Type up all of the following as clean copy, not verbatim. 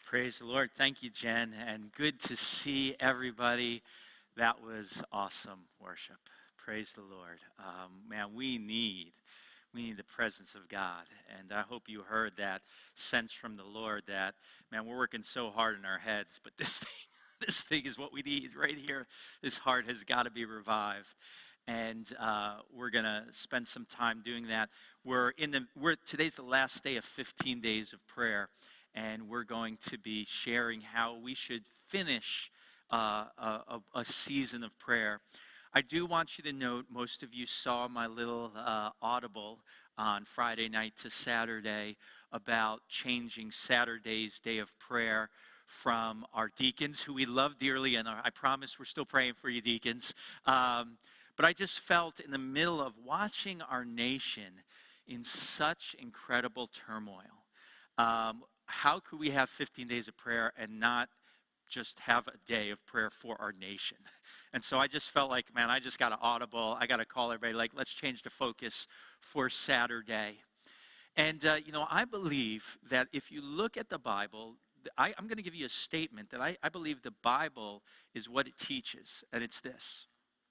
Praise the Lord. Thank you, Jen, and good to see everybody. That was awesome worship. Praise the Lord. Man, we need the presence of God, and I hope you heard that sense from the Lord that, man, we're working so hard in our heads, but this thing is what we need right here. This heart has got to be revived, and we're gonna spend some time doing that. Today's the last day of 15 days of prayer. And we're going to be sharing how we should finish a season of prayer. I do want you to note, most of you saw my little audible on Friday night to Saturday about changing Saturday's day of prayer from our deacons, who we love dearly, and I promise we're still praying for you, deacons. But I just felt in the middle of watching our nation in such incredible turmoil, how could we have 15 days of prayer and not just have a day of prayer for our nation? And so I just felt like, man, I just got an audible. I got to call everybody, like, let's change the focus for Saturday. And, I believe that if you look at the Bible, I'm going to give you a statement that I believe the Bible is what it teaches. And it's this: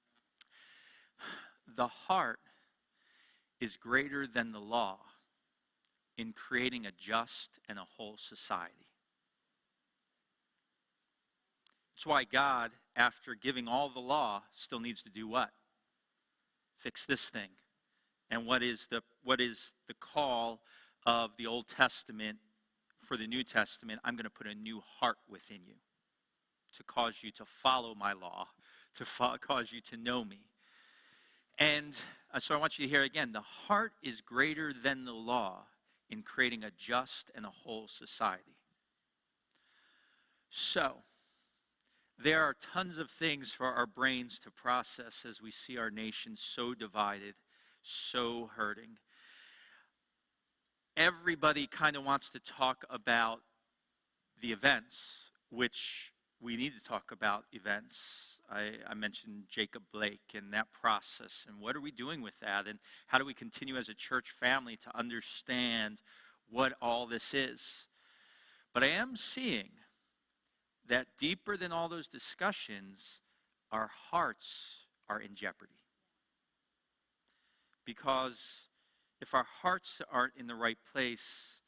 the heart is greater than the law in creating a just and a whole society. That's why God, after giving all the law, still needs to do what? Fix this thing. And what is the call of the Old Testament for the New Testament? I'm going to put a new heart within you to cause you to follow my law, to cause you to know me. And so I want you to hear again, the heart is greater than the law in creating a just and a whole society. So, there are tons of things for our brains to process as we see our nation so divided, so hurting. Everybody kind of wants to talk about the events, which we need to talk about events. I mentioned Jacob Blake and that process, and what are we doing with that, and how do we continue as a church family to understand what all this is. But I am seeing that deeper than all those discussions, our hearts are in jeopardy. Because if our hearts aren't in the right place,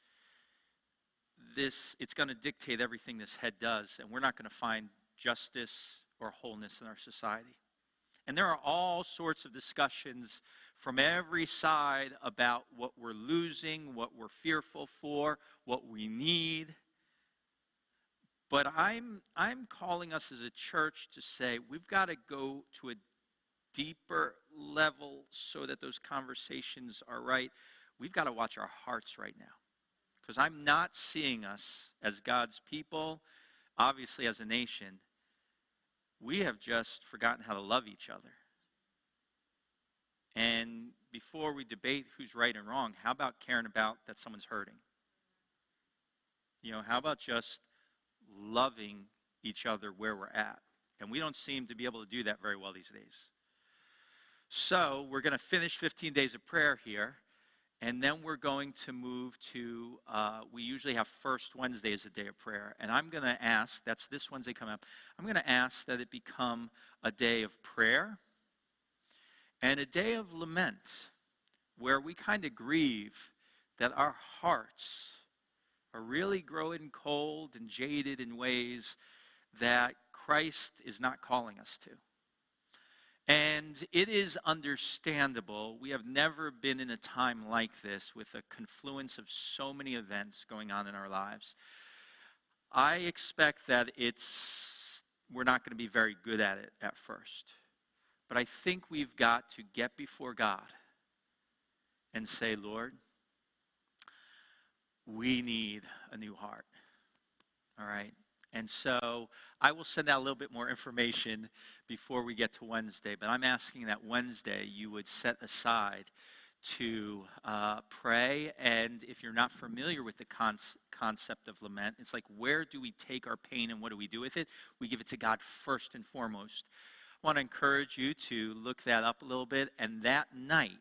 it's going to dictate everything this head does, and we're not going to find justice or wholeness in our society. And there are all sorts of discussions from every side about what we're losing, what we're fearful for, what we need. But I'm calling us as a church to say we've got to go to a deeper level so that those conversations are right. We've got to watch our hearts right now. Because I'm not seeing us as God's people, obviously as a nation. We have just forgotten how to love each other. And before we debate who's right and wrong, how about caring about that someone's hurting? How about just loving each other where we're at? And we don't seem to be able to do that very well these days. So we're going to finish 15 days of prayer here. And then we're going to move to, we usually have first Wednesday as a day of prayer. And I'm going to ask, that's this Wednesday coming up, I'm going to ask that it become a day of prayer and a day of lament, where we kind of grieve that our hearts are really growing cold and jaded in ways that Christ is not calling us to. And it is understandable. We have never been in a time like this with a confluence of so many events going on in our lives. I expect that we're not going to be very good at it at first. But I think we've got to get before God and say, Lord, we need a new heart. All right? And so I will send out a little bit more information before we get to Wednesday. But I'm asking that Wednesday you would set aside to pray. And if you're not familiar with the concept of lament, it's like, where do we take our pain and what do we do with it? We give it to God first and foremost. I want to encourage you to look that up a little bit. And that night,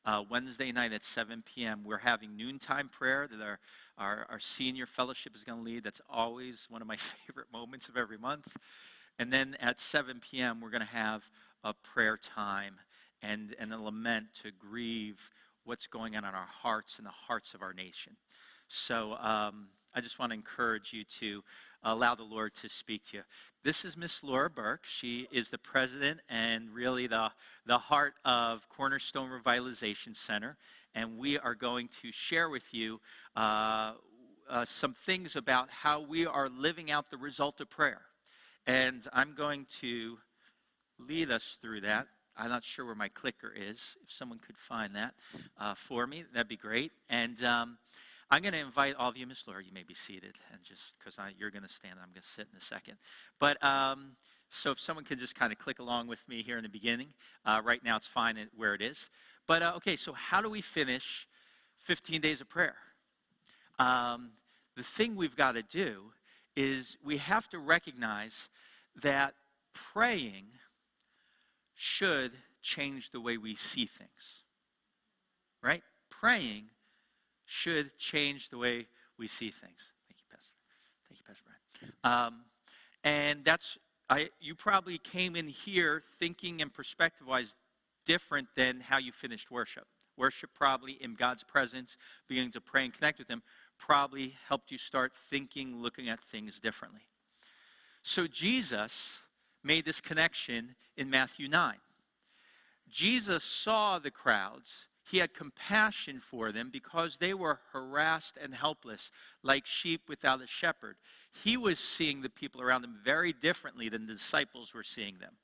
Wednesday night at 7 p.m. We're having noontime prayer that our senior fellowship is going to lead. That's always one of my favorite moments of every month. And then at 7 p.m., we're going to have a prayer time and a lament to grieve what's going on in our hearts and the hearts of our nation. So I just want to encourage you to allow the Lord to speak to you. This is Miss Laura Burke. She is the president and really the heart of Cornerstone Revitalization Center. And we are going to share with you some things about how we are living out the result of prayer. And I'm going to lead us through that. I'm not sure where my clicker is. If someone could find that for me, that'd be great. And I'm going to invite all of you, Miss Laura, you may be seated, and just because you're going to stand, I'm going to sit in a second. But so if someone could just kind of click along with me here in the beginning. Right now it's fine where it is. But okay, so how do we finish 15 days of prayer? The thing we've got to do is we have to recognize that praying should change the way we see things, right? Praying should change the way we see things. Thank you, Pastor. Thank you, Pastor Brian. And you probably came in here thinking and perspective-wise different than how you finished worship. Worship probably in God's presence, beginning to pray and connect with Him, probably helped you start thinking, looking at things differently. So Jesus made this connection in Matthew 9. Jesus saw the crowds. He had compassion for them because they were harassed and helpless, like sheep without a shepherd. He was seeing the people around him very differently than the disciples were seeing them.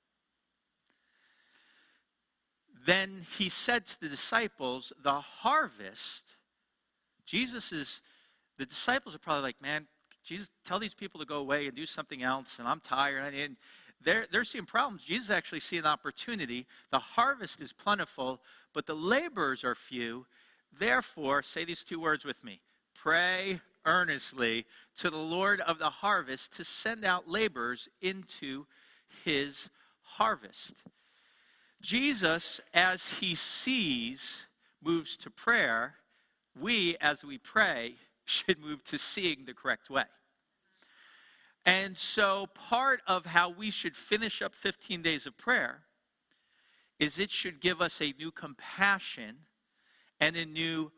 Then he said to the disciples, the harvest, the disciples are probably like, man, Jesus, tell these people to go away and do something else, and I'm tired. And they're seeing problems. Jesus actually sees an opportunity. The harvest is plentiful, but the laborers are few. Therefore, say these two words with me. Pray earnestly to the Lord of the harvest to send out laborers into His harvest. Jesus, as He sees, moves to prayer. We, as we pray, should move to seeing the correct way. And so part of how we should finish up 15 days of prayer is it should give us a new compassion and a new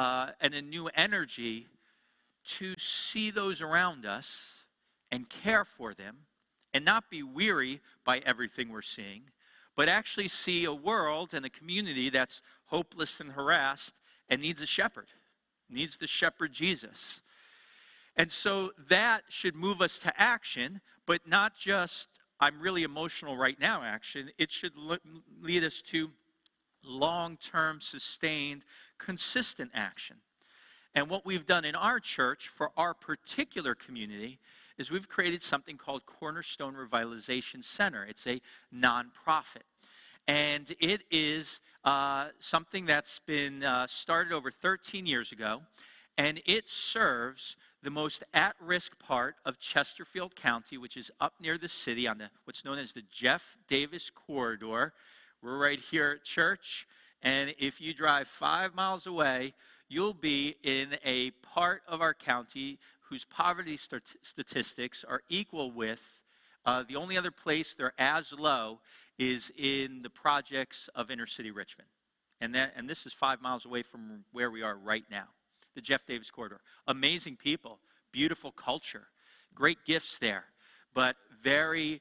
energy to see those around us and care for them and not be weary by everything we're seeing, but actually see a world and a community that's hopeless and harassed and needs a shepherd, needs the shepherd Jesus. And so that should move us to action, but not just, I'm really emotional right now action. It should lead us to long-term, sustained, consistent action. And what we've done in our church for our particular community is we've created something called Cornerstone Revitalization Center. It's a nonprofit. And it is something that's been started over 13 years ago, and it serves the most at-risk part of Chesterfield County, which is up near the city on what's known as the Jeff Davis Corridor. We're right here at church, and if you drive 5 miles away, you'll be in a part of our county whose poverty statistics are equal with, the only other place they're as low is in the projects of inner city Richmond. And this is 5 miles away from where we are right now. The Jeff Davis Corridor. Amazing people, beautiful culture, great gifts there, but very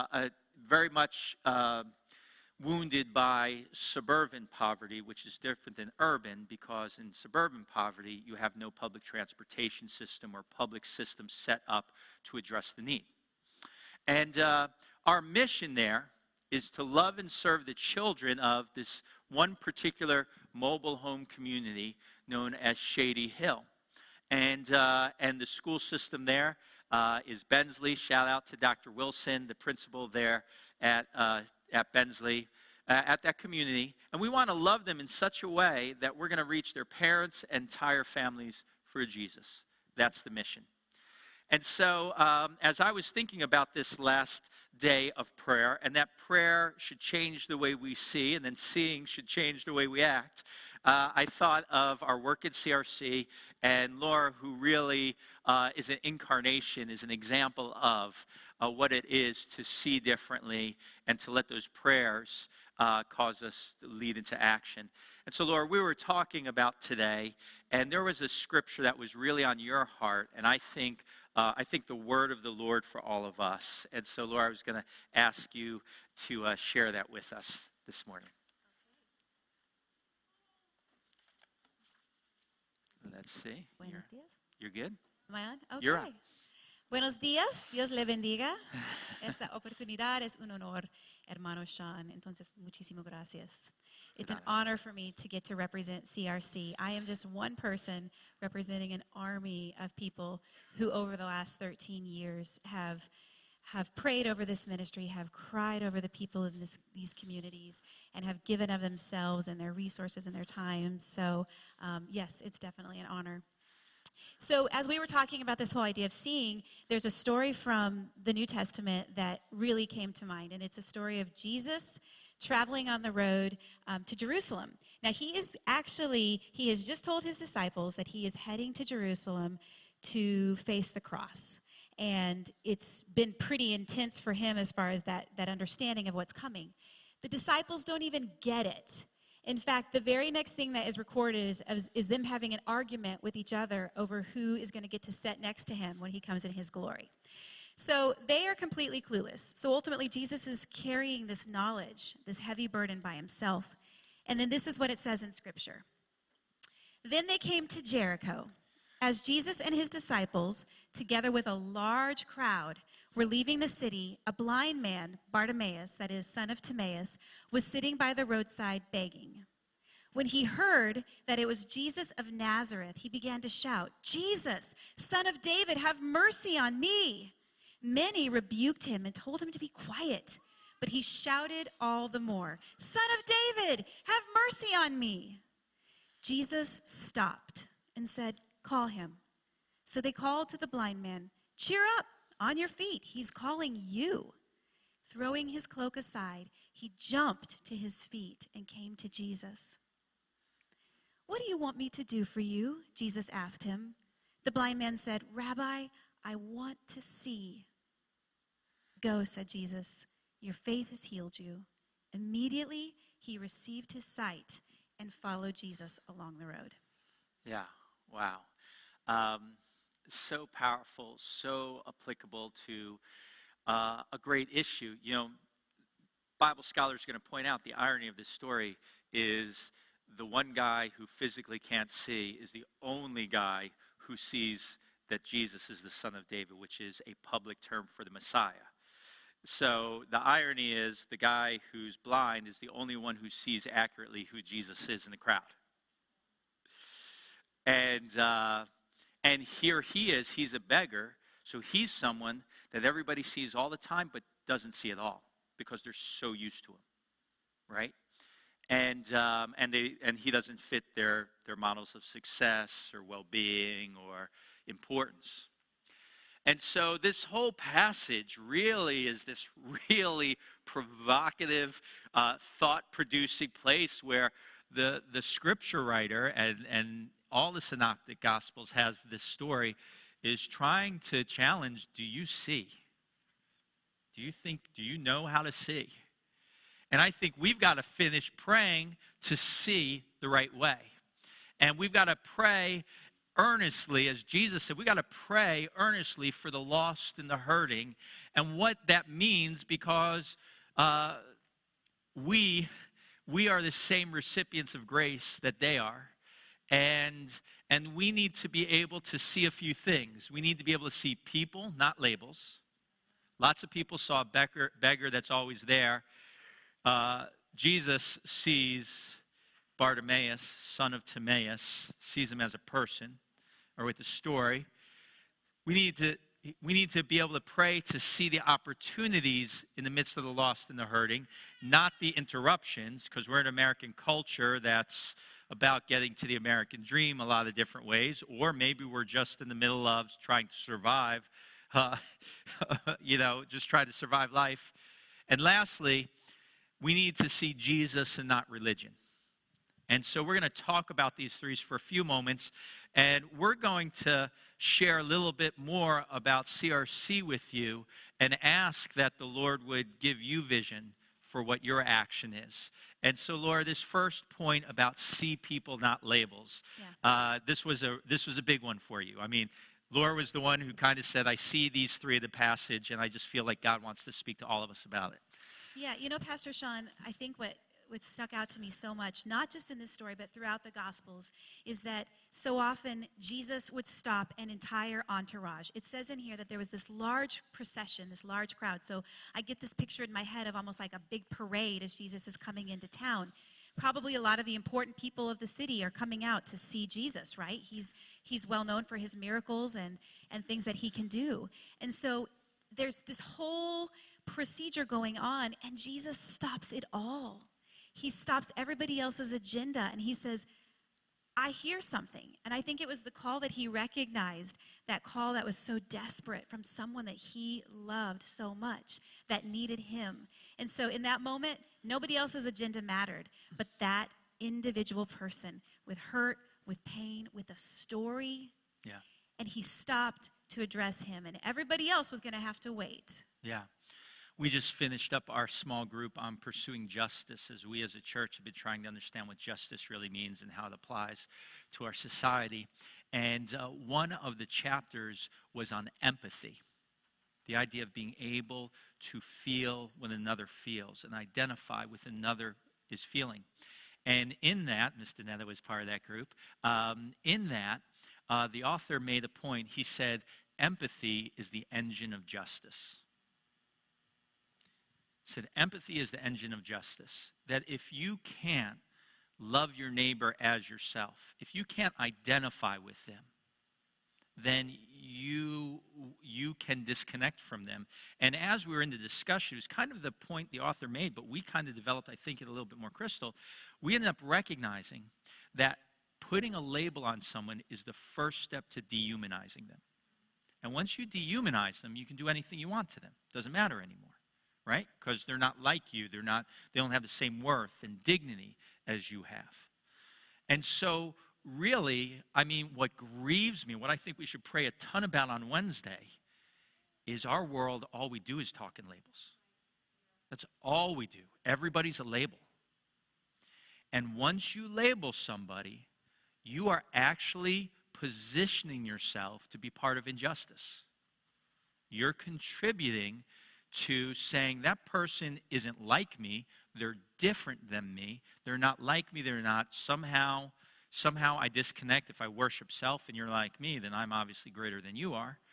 much wounded by suburban poverty, which is different than urban, because in suburban poverty, you have no public transportation system or public system set up to address the need. And our mission there is to love and serve the children of this one particular mobile home community known as Shady Hill. And the school system there is Bensley. Shout out to Dr. Wilson, the principal there at Bensley, at that community. And we want to love them in such a way that we're going to reach their parents and entire families for Jesus. That's the mission. And so as I was thinking about this last day of prayer, and that prayer should change the way we see, and then seeing should change the way we act. I thought of our work at CRC, and Laura, who really is an incarnation, is an example of what it is to see differently and to let those prayers cause us to lead into action. And so, Laura, we were talking about today, and there was a scripture that was really on your heart, and I think the word of the Lord for all of us. And so, Laura, I was going to ask you to share that with us this morning. Let's see. Buenos días. You're good? Am I on? Okay. You're on. Buenos días. Dios le bendiga. Esta oportunidad es un honor, hermano Sean. Entonces, muchísimas gracias. It's an honor for me to get to represent CRC. I am just one person representing an army of people who over the last 13 years have prayed over this ministry, have cried over the people in these communities, and have given of themselves and their resources and their time. So, yes, it's definitely an honor. So as we were talking about this whole idea of seeing, there's a story from the New Testament that really came to mind, and it's a story of Jesus traveling on the road to Jerusalem. Now, he has just told his disciples that he is heading to Jerusalem to face the cross. And it's been pretty intense for him as far as that understanding of what's coming. The disciples don't even get it. In fact, the very next thing that is recorded is them having an argument with each other over who is going to get to sit next to him when he comes in his glory. So they are completely clueless. So ultimately, Jesus is carrying this knowledge, this heavy burden by himself. And then this is what it says in Scripture. Then they came to Jericho. As Jesus and his disciples, together with a large crowd, were leaving the city, a blind man, Bartimaeus, that is, son of Timaeus, was sitting by the roadside begging. When he heard that it was Jesus of Nazareth, he began to shout, "Jesus, Son of David, have mercy on me." Many rebuked him and told him to be quiet, but he shouted all the more, "Son of David, have mercy on me." Jesus stopped and said, "Call him." So they called to the blind man, "Cheer up, on your feet, he's calling you." Throwing his cloak aside, he jumped to his feet and came to Jesus. "What do you want me to do for you?" Jesus asked him. The blind man said, "Rabbi, I want to see." "Go," said Jesus, "your faith has healed you." Immediately, he received his sight and followed Jesus along the road. Yeah, wow. So powerful, so applicable to a great issue. You know, Bible scholars are going to point out the irony of this story is the one guy who physically can't see is the only guy who sees that Jesus is the Son of David, which is a public term for the Messiah. So the irony is the guy who's blind is the only one who sees accurately who Jesus is in the crowd. And here he is, he's a beggar, so he's someone that everybody sees all the time but doesn't see at all because they're so used to him, right? And he doesn't fit their models of success or well-being or importance. And so this whole passage really is this really provocative, thought-producing place where the scripture writer and all the synoptic gospels have this story is trying to challenge, do you see? Do you know how to see? And I think we've got to finish praying to see the right way. And we've got to pray earnestly, as Jesus said, we've got to pray earnestly for the lost and the hurting. And what that means, because we are the same recipients of grace that they are. And we need to be able to see a few things. We need to be able to see people, not labels. Lots of people saw a beggar that's always there. Jesus sees Bartimaeus, son of Timaeus, sees him as a person, or with the story. We need to be able to pray to see the opportunities in the midst of the lost and the hurting, not the interruptions, because we're in American culture that's about getting to the American dream a lot of different ways, or maybe we're just in the middle of trying to survive uh, just try to survive life. And lastly, we need to see Jesus and not religion. And so we're going to talk about these three for a few moments, and we're going to share a little bit more about CRC with you and ask that the Lord would give you vision for what your action is. And so, Laura, this first point about see people, not labels, this was a big one for you. I mean, Laura was the one who kind of said, I see these three in the passage, and I just feel like God wants to speak to all of us about it. Yeah, Pastor Sean, I think what stuck out to me so much, not just in this story, but throughout the Gospels, is that so often Jesus would stop an entire entourage. It says in here that there was this large procession, this large crowd. So I get this picture in my head of almost like a big parade as Jesus is coming into town. Probably a lot of the important people of the city are coming out to see Jesus, right? He's well known for his miracles and things that he can do. And so there's this whole procedure going on, and Jesus stops it all. He stops everybody else's agenda, and he says, I hear something. And I think it was the call that he recognized, that call that was so desperate from someone that he loved so much, that needed him. And so in that moment, nobody else's agenda mattered, but that individual person with hurt, with pain, with a story. Yeah. And he stopped to address him, and everybody else was going to have to wait. Yeah. We just finished up our small group on pursuing justice, as we as a church have been trying to understand what justice really means and how it applies to our society. And one of the chapters was on empathy, the idea of being able to feel when another feels and identify with another is feeling. And in that, Mr. Netta was part of that group, the author made a point. He said, empathy is the engine of justice. Said empathy is the engine of justice. That if you can't love your neighbor as yourself, if you can't identify with them, then you can disconnect from them. And as we were in the discussion, it was kind of the point the author made, but we kind of developed, I think, it a little bit more crystal. We ended up recognizing that putting a label on someone is the first step to dehumanizing them. And once you dehumanize them, you can do anything you want to them. It doesn't matter anymore. Right? Because they're not like you. They don't have the same worth and dignity as you have. And so, really, I mean, what grieves me, what I think we should pray a ton about on Wednesday, is our world, all we do is talk in labels. That's all we do. Everybody's a label. And once you label somebody, you are actually positioning yourself to be part of injustice. You're contributing to saying that person isn't like me, they're different than me, they're not like me, they're not, somehow I disconnect. If I worship self and you're like me, then I'm obviously greater than you are.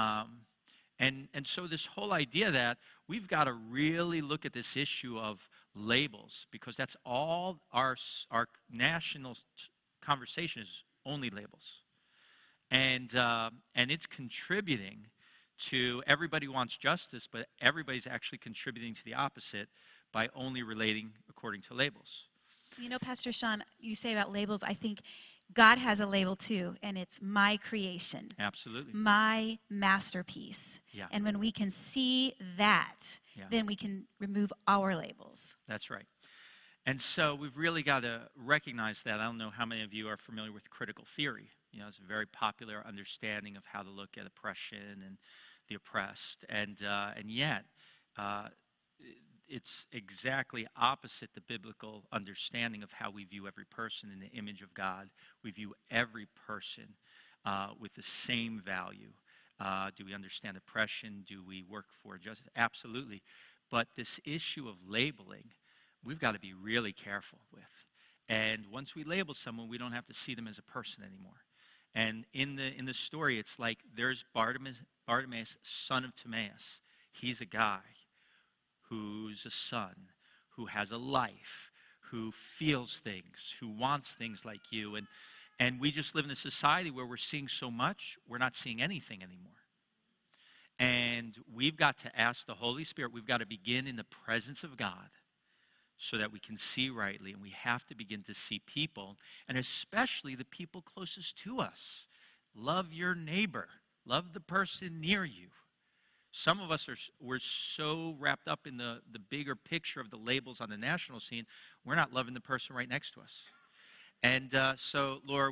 And so this whole idea that we've got to really look at this issue of labels, because that's all our national conversation is, only labels. And it's contributing to everybody wants justice, but everybody's actually contributing to the opposite by only relating according to labels. Pastor Sean, you say about labels, I think God has a label too, and it's my creation. Absolutely. My masterpiece. Yeah. And when we can see that, then we can remove our labels. That's right. And so we've really got to recognize that. I don't know how many of you are familiar with critical theory. It's a very popular understanding of how to look at oppression and the oppressed. And yet, it's exactly opposite the biblical understanding of how we view every person in the image of God. We view every person with the same value. Do we understand oppression? Do we work for justice? Absolutely. But this issue of labeling, we've got to be really careful with. And once we label someone, we don't have to see them as a person anymore. And in the story, it's like there's Bartimaeus, son of Timaeus. He's a guy who's a son, who has a life, who feels things, who wants things like you. And we just live in a society where we're seeing so much, we're not seeing anything anymore. And we've got to ask the Holy Spirit, we've got to begin in the presence of God so that we can see rightly. And we have to begin to see people, and especially the people closest to us. Love your neighbor. Love the person near you. Some of us we're so wrapped up in the bigger picture of the labels on the national scene, we're not loving the person right next to us. And so, Laura,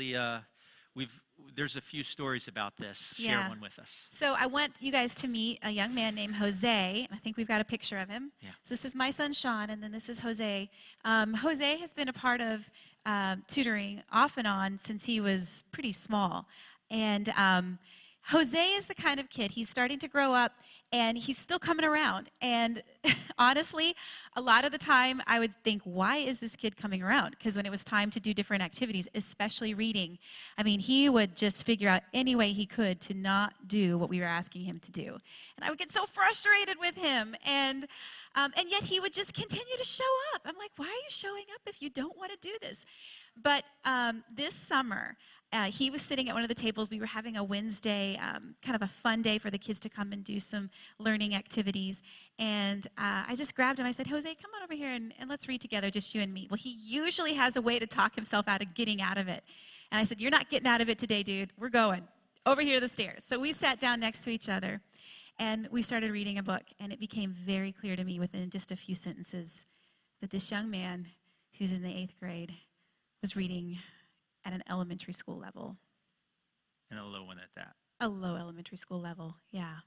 there's a few stories about this. Share Yeah. one with us. So I want you guys to meet a young man named Jose. I think we've got a picture of him. Yeah. So this is my son, Sean, and then this is Jose. Jose has been a part of tutoring off and on since he was pretty small. And Jose is the kind of kid, he's starting to grow up, and he's still coming around. And honestly, a lot of the time I would think, why is this kid coming around? Because when it was time to do different activities, especially reading, I mean, he would just figure out any way he could to not do what we were asking him to do. And I would get so frustrated with him. And yet he would just continue to show up. I'm like, why are you showing up if you don't want to do this? But this summer, he was sitting at one of the tables. We were having a Wednesday, kind of a fun day for the kids to come and do some learning activities. And I just grabbed him. I said, Jose, come on over here and let's read together, just you and me. Well, he usually has a way to talk himself out of getting out of it. And I said, you're not getting out of it today, dude. We're going over here to the stairs. So we sat down next to each other, and we started reading a book. And it became very clear to me within just a few sentences that this young man who's in the 8th grade was reading at an elementary school level. And a low one at that. A low elementary school level, yeah.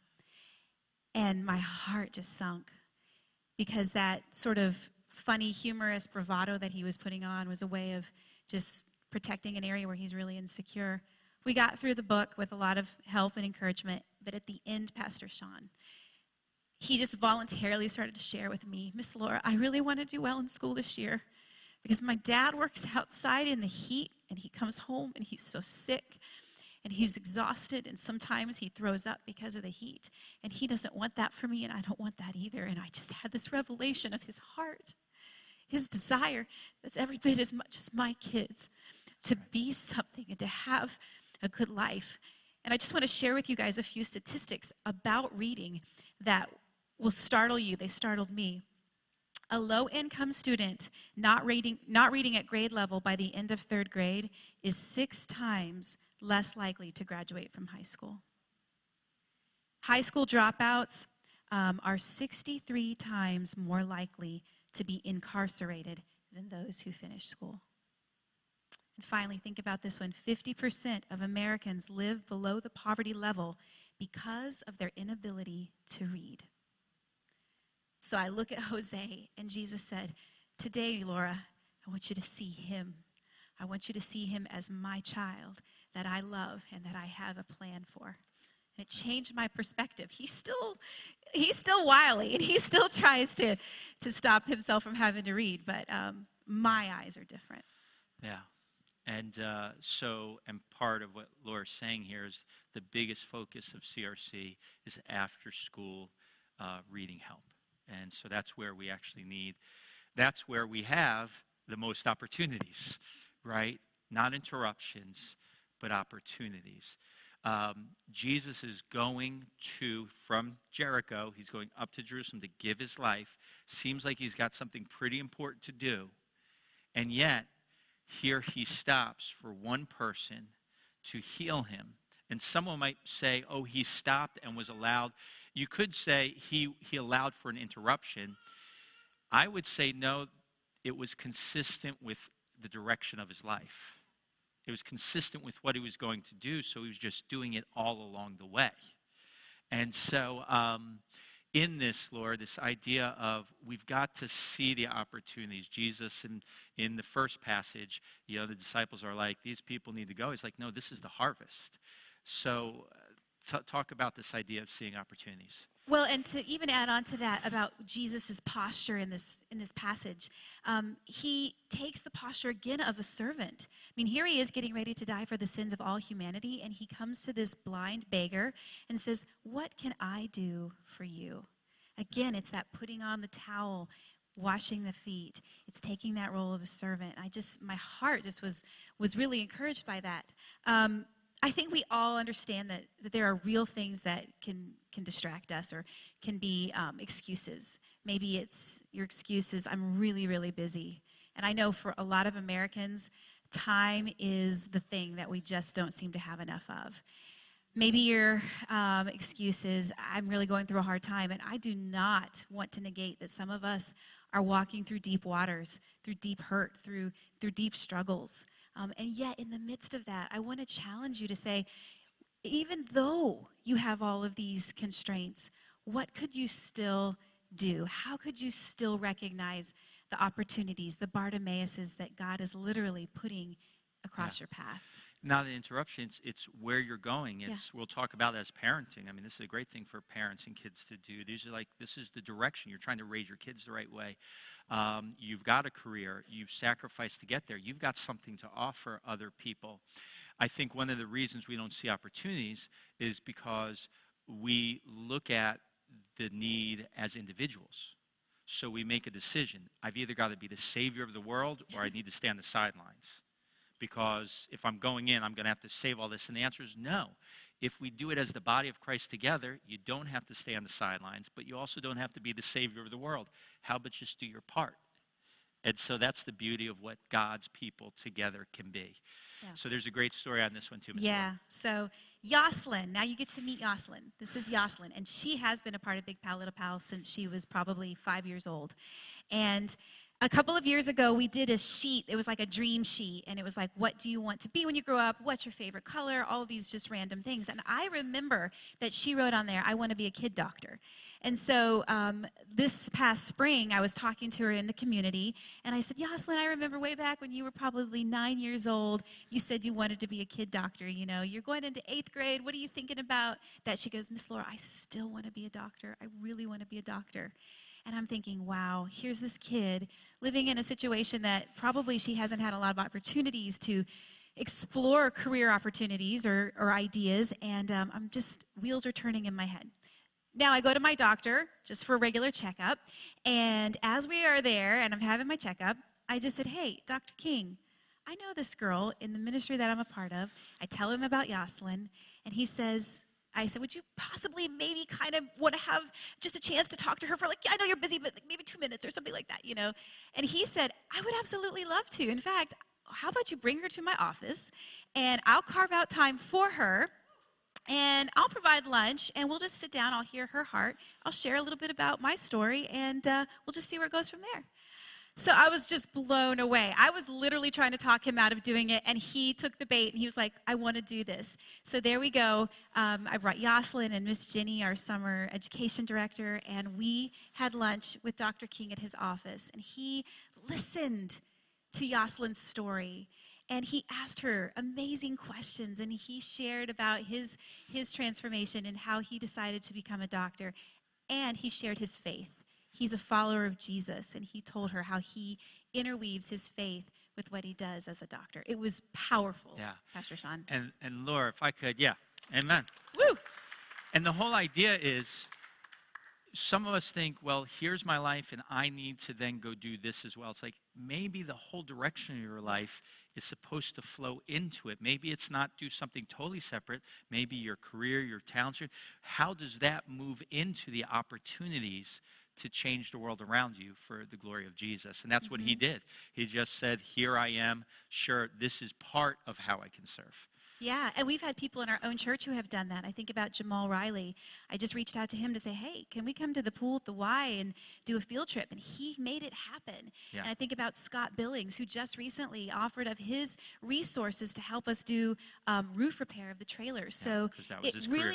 And my heart just sunk because that sort of funny, humorous bravado that he was putting on was a way of just protecting an area where he's really insecure. We got through the book with a lot of help and encouragement, but at the end, Pastor Sean, he just voluntarily started to share with me, Miss Laura, I really want to do well in school this year because my dad works outside in the heat and he comes home and he's so sick and he's exhausted and sometimes he throws up because of the heat and he doesn't want that for me and I don't want that either. And I just had this revelation of his heart, his desire that's every bit as much as my kids to be something and to have a good life. And I just want to share with you guys a few statistics about reading that will startle you. They startled me. A low-income student not reading at grade level by the end of 3rd grade is 6 times less likely to graduate from high school. High school dropouts are 63 times more likely to be incarcerated than those who finish school. And finally, think about this one. 50% of Americans live below the poverty level because of their inability to read. So I look at Jose, and Jesus said, today, Laura, I want you to see him. I want you to see him as my child that I love and that I have a plan for. And it changed my perspective. He's still wily, and he still tries to stop himself from having to read, but my eyes are different. Yeah. And part of what Laura's saying here is the biggest focus of CRC is after-school reading help. And so that's where we actually that's where we have the most opportunities, right? Not interruptions, but opportunities. Jesus is going from Jericho, he's going up to Jerusalem to give his life. Seems like he's got something pretty important to do. And yet, here he stops for one person to heal him. And someone might say, oh, he stopped and was allowed. You could say he allowed for an interruption. I would say no, it was consistent with the direction of his life. It was consistent with what he was going to do, so he was just doing it all along the way. And so in this, Lord, this idea of we've got to see the opportunities. Jesus, in the first passage, the disciples are like, these people need to go. He's like, no, this is the harvest. So talk about this idea of seeing opportunities. Well, and to even add on to that about Jesus' posture in this passage, he takes the posture again of a servant. I mean, here he is getting ready to die for the sins of all humanity, and he comes to this blind beggar and says, what can I do for you? Again, it's that putting on the towel, washing the feet. It's taking that role of a servant. My heart just was really encouraged by that. I think we all understand that there are real things that can distract us or can be excuses. Maybe it's your excuse is I'm really, really busy. And I know for a lot of Americans, time is the thing that we just don't seem to have enough of. Maybe your excuse is, I'm really going through a hard time. And I do not want to negate that some of us are walking through deep waters, through deep hurt, through deep struggles. And yet, in the midst of that, I want to challenge you to say, even though you have all of these constraints, what could you still do? How could you still recognize the opportunities, the Bartimaeuses that God is literally putting across your path? Not an interruption, it's where you're going. We'll talk about it as parenting. I mean, this is a great thing for parents and kids to do. This is the direction. You're trying to raise your kids the right way. You've got a career. You've sacrificed to get there. You've got something to offer other people. I think one of the reasons we don't see opportunities is because we look at the need as individuals. So we make a decision. I've either got to be the savior of the world or I need to stay on the sidelines. Because if I'm going in, I'm going to have to save all this. And the answer is no. If we do it as the body of Christ together, you don't have to stay on the sidelines, but you also don't have to be the savior of the world. How about just do your part? And so that's the beauty of what God's people together can be. Yeah. So there's a great story on this one too, Ms. Yeah. Laura. So Yoselin, now you get to meet Yoselin. This is Yoselin, and she has been a part of Big Pal Little Pal since she was probably 5 years old. And a couple of years ago, we did a sheet. It was like a dream sheet, and it was like, what do you want to be when you grow up? What's your favorite color? All of these just random things. And I remember that she wrote on there, I want to be a kid doctor. And so this past spring, I was talking to her in the community, and I said, Yoselin, I remember way back when you were probably 9 years old, you said you wanted to be a kid doctor. You know, you're going into 8th grade. What are you thinking about that? She goes, Miss Laura, I still want to be a doctor. I really want to be a doctor. And I'm thinking, wow, here's this kid living in a situation that probably she hasn't had a lot of opportunities to explore career opportunities or ideas, and I'm just, wheels are turning in my head. Now I go to my doctor just for a regular checkup, and as we are there and I'm having my checkup, I just said, hey, Dr. King, I know this girl in the ministry that I'm a part of. I tell him about Yoselin, and he says, I said, would you possibly maybe kind of want to have just a chance to talk to her for, like, I know you're busy, but like maybe 2 minutes or something like that, you know? And he said, I would absolutely love to. In fact, how about you bring her to my office, and I'll carve out time for her, and I'll provide lunch, and we'll just sit down. I'll hear her heart. I'll share a little bit about my story, and we'll just see where it goes from there. So I was just blown away. I was literally trying to talk him out of doing it, and he took the bait, and he was like, I want to do this. So there we go. I brought Yoselin and Miss Jenny, our summer education director, and we had lunch with Dr. King at his office, and he listened to Yoselin's story, and he asked her amazing questions, and he shared about his transformation and how he decided to become a doctor, and he shared his faith. He's a follower of Jesus, and he told her how he interweaves his faith with what he does as a doctor. It was powerful, yeah. Pastor Sean. And Laura, if I could, yeah, amen. Woo! And the whole idea is, some of us think, well, here's my life, and I need to then go do this as well. It's like maybe the whole direction of your life is supposed to flow into it. Maybe it's not do something totally separate. Maybe your career, your talents. How does that move into the opportunities to change the world around you for the glory of Jesus? And that's what he did. He just said, here I am. Sure, this is part of how I can serve. Yeah, and we've had people in our own church who have done that. I think about Jamal Riley. I just reached out to him to say, hey, can we come to the pool at the Y and do a field trip? And he made it happen. Yeah. And I think about Scott Billings, who just recently offered of his resources to help us do roof repair of the trailers. Yeah, so that was his career.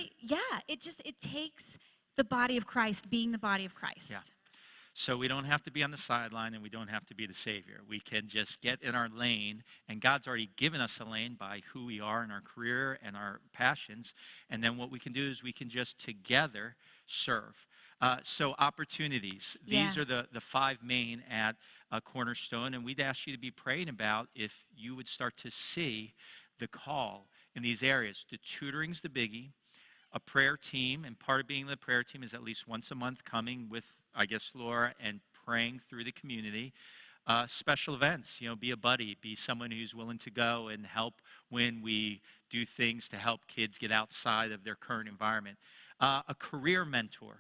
It takes the body of Christ being the body of Christ. Yeah. So we don't have to be on the sideline, and we don't have to be the savior. We can just get in our lane, and God's already given us a lane by who we are in our career and our passions. And then what we can do is we can just together serve. So opportunities. These are the 5 main at Cornerstone, and we'd ask you to be praying about if you would start to see the call in these areas. The tutoring's the biggie. A prayer team, and part of being in the prayer team is at least once a month coming with, I guess, Laura, and praying through the community. Special events, be a buddy, be someone who's willing to go and help when we do things to help kids get outside of their current environment. A career mentor.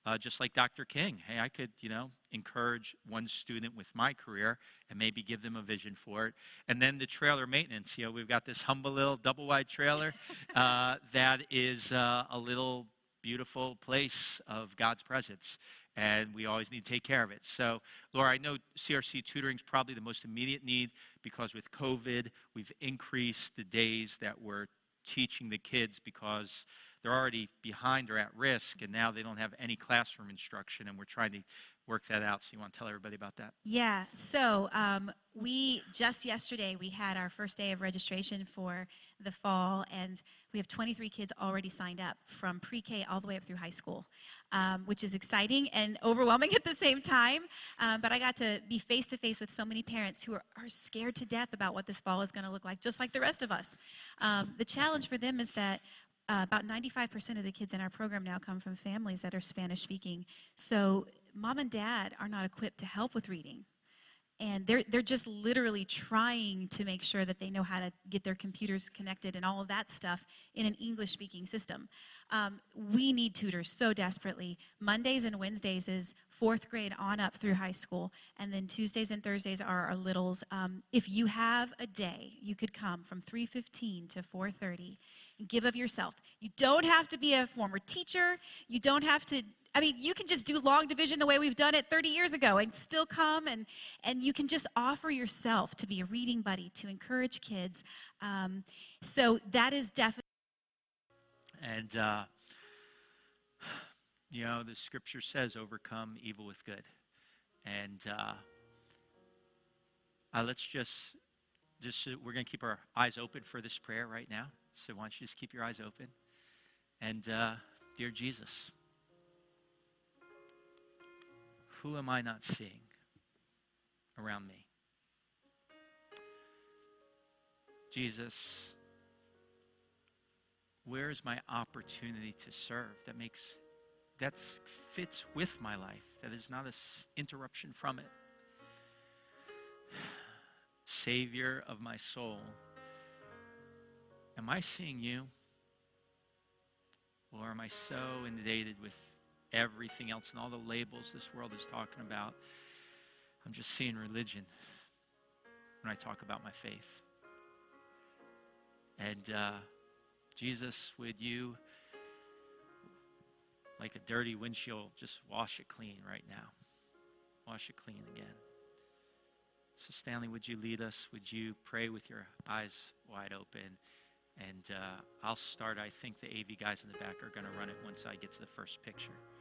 just like Dr. King. Hey, I could, encourage one student with my career and maybe give them a vision for it. And then the trailer maintenance. We've got this humble little double-wide trailer that is a little beautiful place of God's presence. And we always need to take care of it. So, Laura, I know CRC tutoring is probably the most immediate need because with COVID, we've increased the days that we're teaching the kids because they're already behind or at risk, and now they don't have any classroom instruction, and we're trying to work that out. So you want to tell everybody about that? Yeah, so we just yesterday, we had our first day of registration for the fall, and we have 23 kids already signed up from pre-K all the way up through high school, which is exciting and overwhelming at the same time. But I got to be face-to-face with so many parents who are scared to death about what this fall is going to look like, just like the rest of us. The challenge for them is that about 95% of the kids in our program now come from families that are Spanish-speaking. So mom and dad are not equipped to help with reading. And they're just literally trying to make sure that they know how to get their computers connected and all of that stuff in an English-speaking system. We need tutors so desperately. Mondays and Wednesdays is 4th grade on up through high school. And then Tuesdays and Thursdays are our littles. If you have a day, you could come from 3:15 to 4:30 and give of yourself. You don't have to be a former teacher. You don't have to, you can just do long division the way we've done it 30 years ago and still come, and you can just offer yourself to be a reading buddy, to encourage kids. So that is definitely. And, the scripture says, overcome evil with good. And let's just we're going to keep our eyes open for this prayer right now. So why don't you just keep your eyes open. And dear Jesus, who am I not seeing around me? Jesus, where is my opportunity to serve that fits with my life, that is not an interruption from it? Savior of my soul, am I seeing you? Or am I so inundated with everything else and all the labels this world is talking about? I'm just seeing religion when I talk about my faith. And Jesus, would you, like a dirty windshield, just wash it clean right now? Wash it clean again. So Stanley, would you lead us? Would you pray with your eyes wide open? And I'll start. I think the AV guys in the back are going to run it once I get to the first picture.